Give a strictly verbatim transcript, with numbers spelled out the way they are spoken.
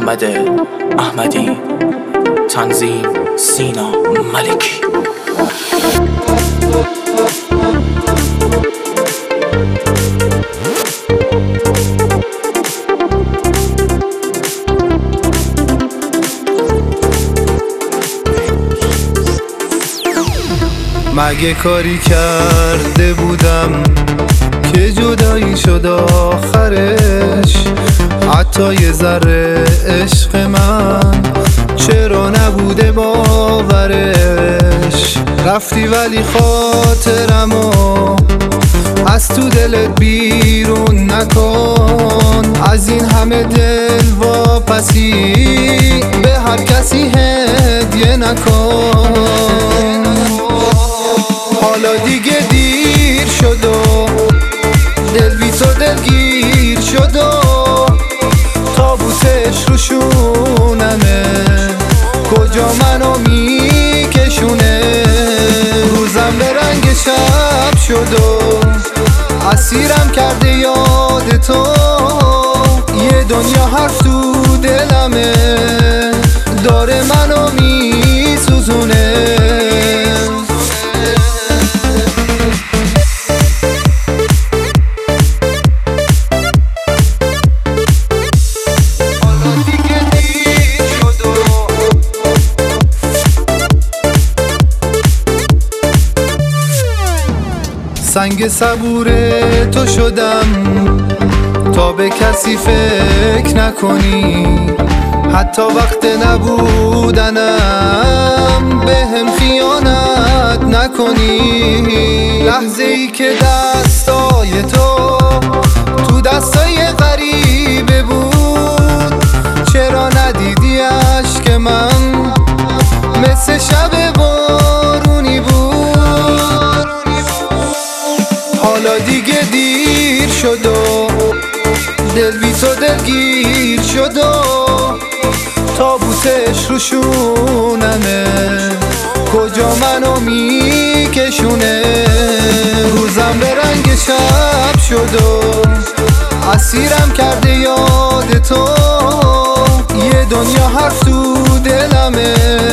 محمد احمدی، تنظیم سینا ملکی. مگه کاری کرده بودم که جدایی شد آخرش؟ حتی یه ذره عشق من چرا نبوده باورش؟ رفتی ولی خاطرمو از تو دلت بیرون نکن. از این همه دل واپسی به هر کسی هدیه نکن. حالا دیگه دیر شد و دل بی تو دلگیر شد و تابوتش رو شونمه، کجا منو میکشونه؟ روزم به رنگ شب شد و اسیرم کرده یاد تو. یه دنیا حرف تو دلمه داره منو میسوزونه. سنگ صبور تو شدم تا به کسی فکر نکنی، حتی وقت نبودنم به هم خیانت نکنی. لحظه ای که دستای تو تو دستای غریبه بود، چرا ندیدی عشق من مثل شب بارونی بود؟ حالا دیگه دیر شد و دل بی تو دلگیر شد و تابوتش رو شونمه، کجا منو میکشونه؟ روزم به رنگ شب شد و اسیرم کرده یاد تو. یه دنیا حرف تو دلمه